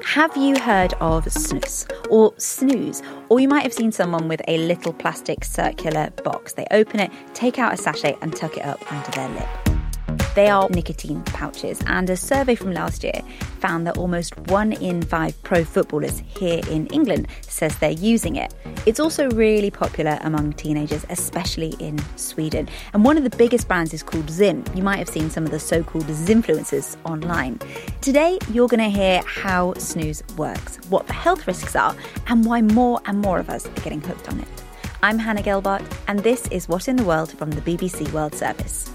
Have you heard of snus or snooze? Or you might have seen someone with a little plastic circular box. They open it, take out a sachet and tuck it up under their lip. They are nicotine pouches, and a survey from last year found that almost 1 in 5 pro footballers here in England says they're using it. It's also really popular among teenagers, especially in Sweden. And one of the biggest brands is called Zyn. You might have seen some of the so-called Zynfluencers online. Today, you're going to hear how snooze works, what the health risks are, and why more and more of us are getting hooked on it. I'm Hannah Gelbart, and this is What in the World from the BBC World Service.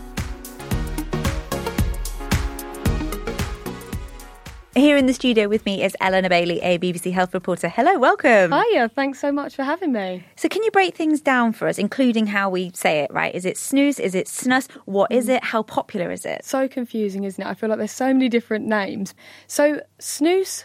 Here in the studio with me is Eleanor Bailey, a BBC Health reporter. Hello, welcome. Hiya, thanks so much for having me. So can you break things down for us, including how we say it, right? Is it snooze? Is it snus? What is it? How popular is it? So confusing, isn't it? I feel like there's so many different names. So snus,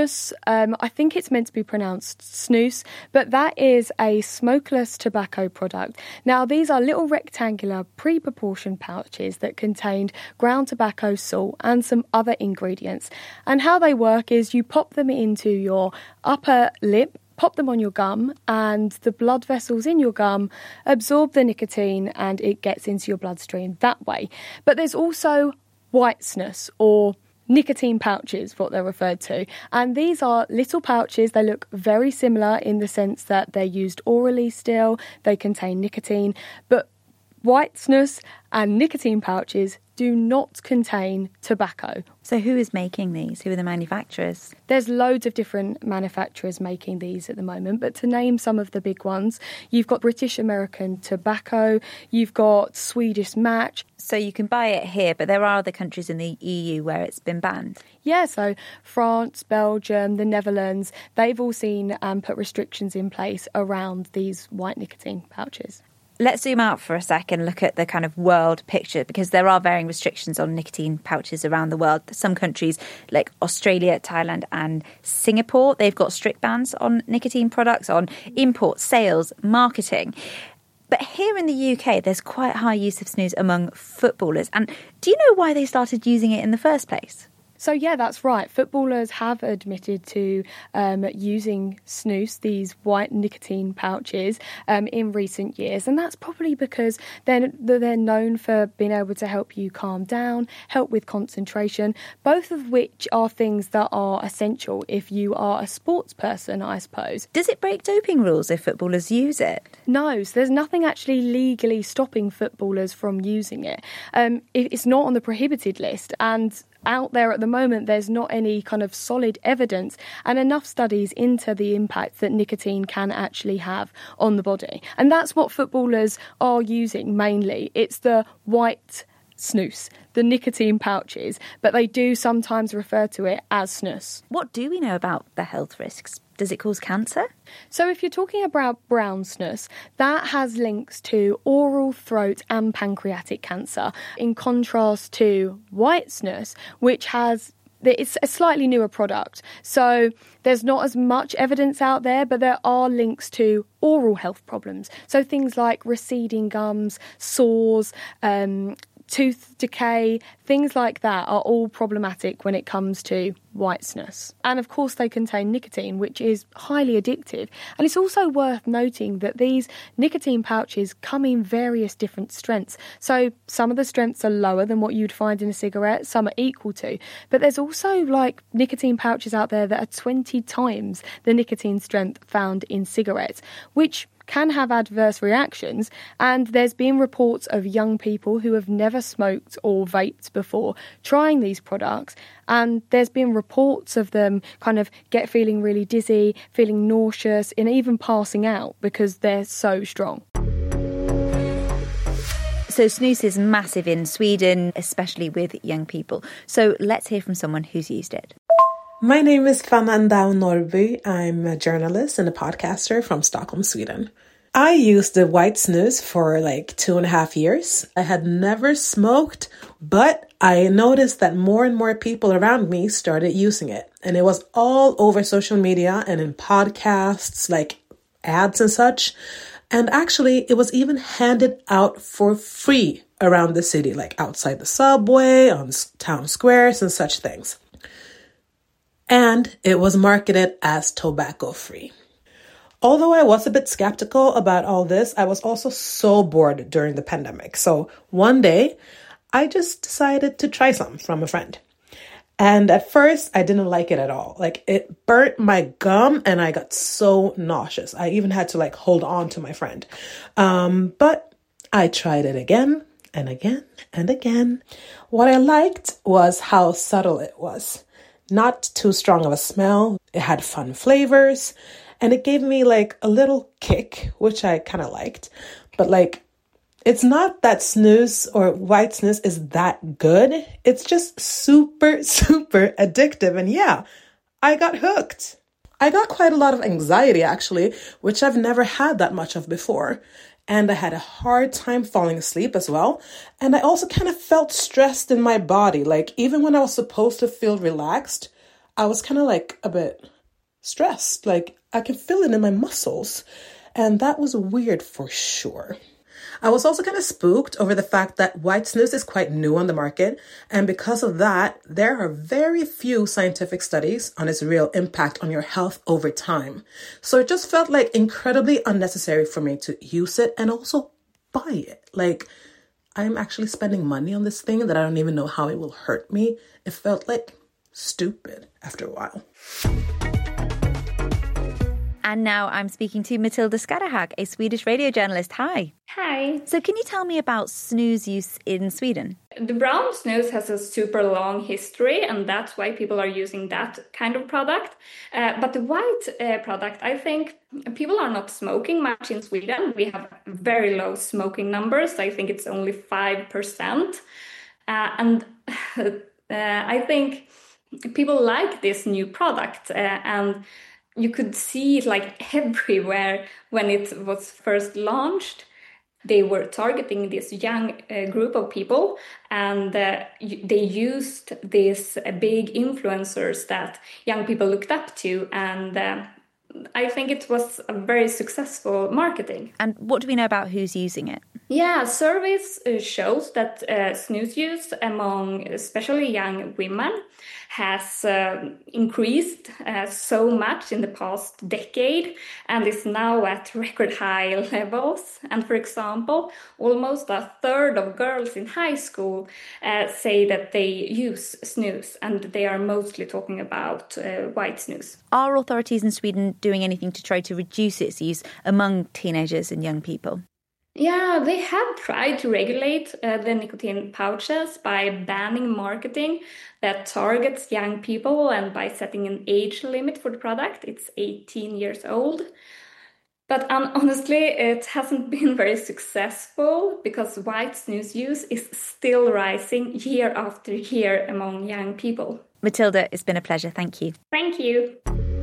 I think it's meant to be pronounced snooze, but that is a smokeless tobacco product. Now, these are little rectangular, pre-proportioned pouches that contain ground tobacco, salt and some other ingredients. And how they work is you pop them into your upper lip, pop them on your gum, and the blood vessels in your gum absorb the nicotine and it gets into your bloodstream that way. But there's also white snus, or nicotine pouches, what they're referred to. And these are little pouches. They look very similar in the sense that they're used orally still. They contain nicotine. But white snus and nicotine pouches do not contain tobacco. So who is making these? Who are the manufacturers? There's loads of different manufacturers making these at the moment, but to name some of the big ones, you've got British American Tobacco, you've got Swedish Match. So you can buy it here, but there are other countries in the EU where it's been banned. Yeah, so France, Belgium, the Netherlands, they've all seen put restrictions in place around these white nicotine pouches. Let's zoom out for a second and look at the kind of world picture, because there are varying restrictions on nicotine pouches around the world. Some countries like Australia, Thailand and Singapore, they've got strict bans on nicotine products, on import, sales, marketing. But here in the UK, there's quite high use of snus among footballers. And do you know why they started using it in the first place? So yeah, that's right. Footballers have admitted to using snus, these white nicotine pouches, in recent years. And that's probably because they're known for being able to help you calm down, help with concentration, both of which are things that are essential if you are a sports person, I suppose. Does it break doping rules if footballers use it? No, so there's nothing actually legally stopping footballers from using it. It's not on the prohibited list, and out there at the moment, there's not any kind of solid evidence and enough studies into the impact that nicotine can actually have on the body. And that's what footballers are using mainly. It's the white snus, the nicotine pouches, but they do sometimes refer to it as snus. What do we know about the health risks? Does it cause cancer? So if you're talking about brown snus, that has links to oral, throat and pancreatic cancer, in contrast to white snus, which it's a slightly newer product. So there's not as much evidence out there, but there are links to oral health problems. So things like receding gums, sores, tooth decay, things like that are all problematic when it comes to white snus. And of course they contain nicotine, which is highly addictive. And it's also worth noting that these nicotine pouches come in various different strengths. So some of the strengths are lower than what you'd find in a cigarette, some are equal to. But there's also like nicotine pouches out there that are 20 times the nicotine strength found in cigarettes, which can have adverse reactions, and there's been reports of young people who have never smoked or vaped before trying these products, and there's been reports of them kind of feeling really dizzy, feeling nauseous, and even passing out because they're so strong. So snus is massive in Sweden, especially with young people. So let's hear from someone who's used it. My name is Fanna Andau Norby. I'm a journalist and a podcaster from Stockholm, Sweden. I used the white snus for like 2.5 years. I had never smoked, but I noticed that more and more people around me started using it. And it was all over social media and in podcasts, like ads and such. And actually, it was even handed out for free around the city, like outside the subway, on town squares and such things. and it was marketed as tobacco-free. Although I was a bit skeptical about all this, I was also so bored during the pandemic. So one day, I just decided to try some from a friend. And at first, I didn't like it at all. Like, it burnt my gum and I got so nauseous. I even had to hold on to my friend. But I tried it again and again and again. What I liked was how subtle it was. Not too strong of a smell. It had fun flavors. And it gave me a little kick, which I kind of liked. But it's not that snus or white snus is that good. It's just super, super addictive. And yeah, I got hooked. I got quite a lot of anxiety, actually, which I've never had that much of before. And I had a hard time falling asleep as well. And I also kind of felt stressed in my body. Even when I was supposed to feel relaxed, I was kind of a bit stressed. I can feel it in my muscles. And that was weird for sure. I was also kind of spooked over the fact that white snus is quite new on the market. And because of that, there are very few scientific studies on its real impact on your health over time. So it just felt incredibly unnecessary for me to use it and also buy it. I'm actually spending money on this thing that I don't even know how it will hurt me. It felt stupid after a while. And now I'm speaking to Matilda Skarahag, a Swedish radio journalist. Hi. Hi. So can you tell me about snus use in Sweden? The brown snus has a super long history, and that's why people are using that kind of product. But the white product, I think people are not smoking much in Sweden. We have very low smoking numbers. I think it's only 5%. And I think people like this new product, and you could see it everywhere when it was first launched. They were targeting this young group of people, and they used these big influencers that young people looked up to, and I think it was a very successful marketing. And what do we know about who's using it? Yeah, surveys shows that snus use among especially young women has increased so much in the past decade and is now at record high levels. And for example, almost a third of girls in high school say that they use snus, and they are mostly talking about white snus. Are authorities in Sweden doing anything to try to reduce its use among teenagers and young people? Yeah, they have tried to regulate the nicotine pouches by banning marketing that targets young people and by setting an age limit for the product. It's 18 years old. But honestly, it hasn't been very successful because white snus use is still rising year after year among young people. Matilda, it's been a pleasure. Thank you. Thank you.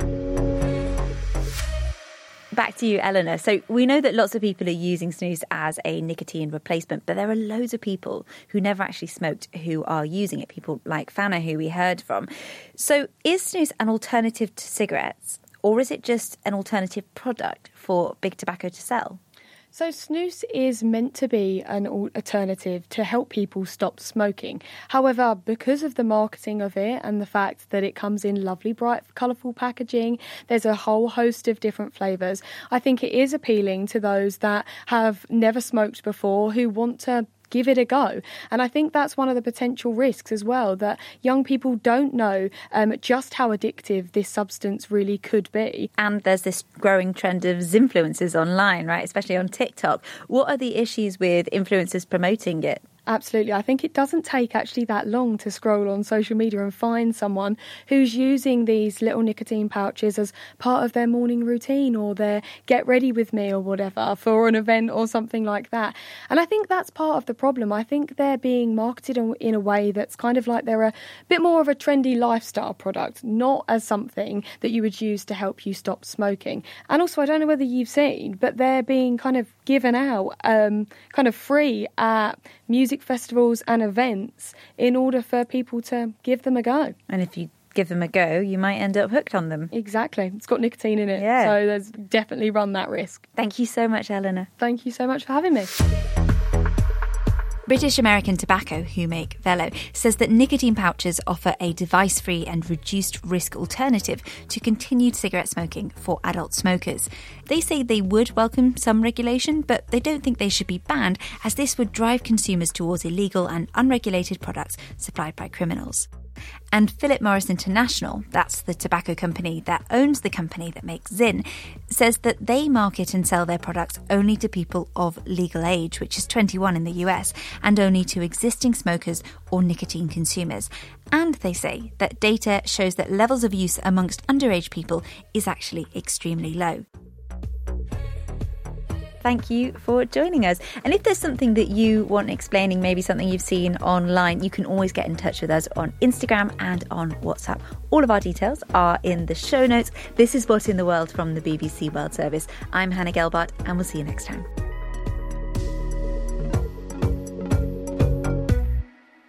Back to you, Eleanor. So we know that lots of people are using snus as a nicotine replacement, but there are loads of people who never actually smoked who are using it, people like Fana, who we heard from. So is snus an alternative to cigarettes, or is it just an alternative product for big tobacco to sell? So snus is meant to be an alternative to help people stop smoking. However, because of the marketing of it and the fact that it comes in lovely, bright, colourful packaging, there's a whole host of different flavours. I think it is appealing to those that have never smoked before, who want to give it a go. And I think that's one of the potential risks as well, that young people don't know just how addictive this substance really could be. And there's this growing trend of influencers online, right, especially on TikTok. What are the issues with influencers promoting it? Absolutely. I think it doesn't take actually that long to scroll on social media and find someone who's using these little nicotine pouches as part of their morning routine or their get ready with me or whatever for an event or something like that. And I think that's part of the problem. I think they're being marketed in a way that's kind of like they're a bit more of a trendy lifestyle product, not as something that you would use to help you stop smoking. And also, I don't know whether you've seen, but they're being kind of given out kind of free at music festivals and events in order for people to give them a go. And if you give them a go, you might end up hooked on them. Exactly. It's got nicotine in it. Yeah. So there's definitely run that risk. Thank you so much, Eleanor. Thank you so much for having me. British American Tobacco, who make Velo, says that nicotine pouches offer a device-free and reduced-risk alternative to continued cigarette smoking for adult smokers. They say they would welcome some regulation, but they don't think they should be banned, as this would drive consumers towards illegal and unregulated products supplied by criminals. And Philip Morris International, that's the tobacco company that owns the company that makes Zyn, says that they market and sell their products only to people of legal age, which is 21 in the US, and only to existing smokers or nicotine consumers. And they say that data shows that levels of use amongst underage people is actually extremely low. Thank you for joining us. And if there's something that you want explaining, maybe something you've seen online, you can always get in touch with us on Instagram and on WhatsApp. All of our details are in the show notes. This is What in the World from the BBC World Service. I'm Hannah Gelbart, and we'll see you next time.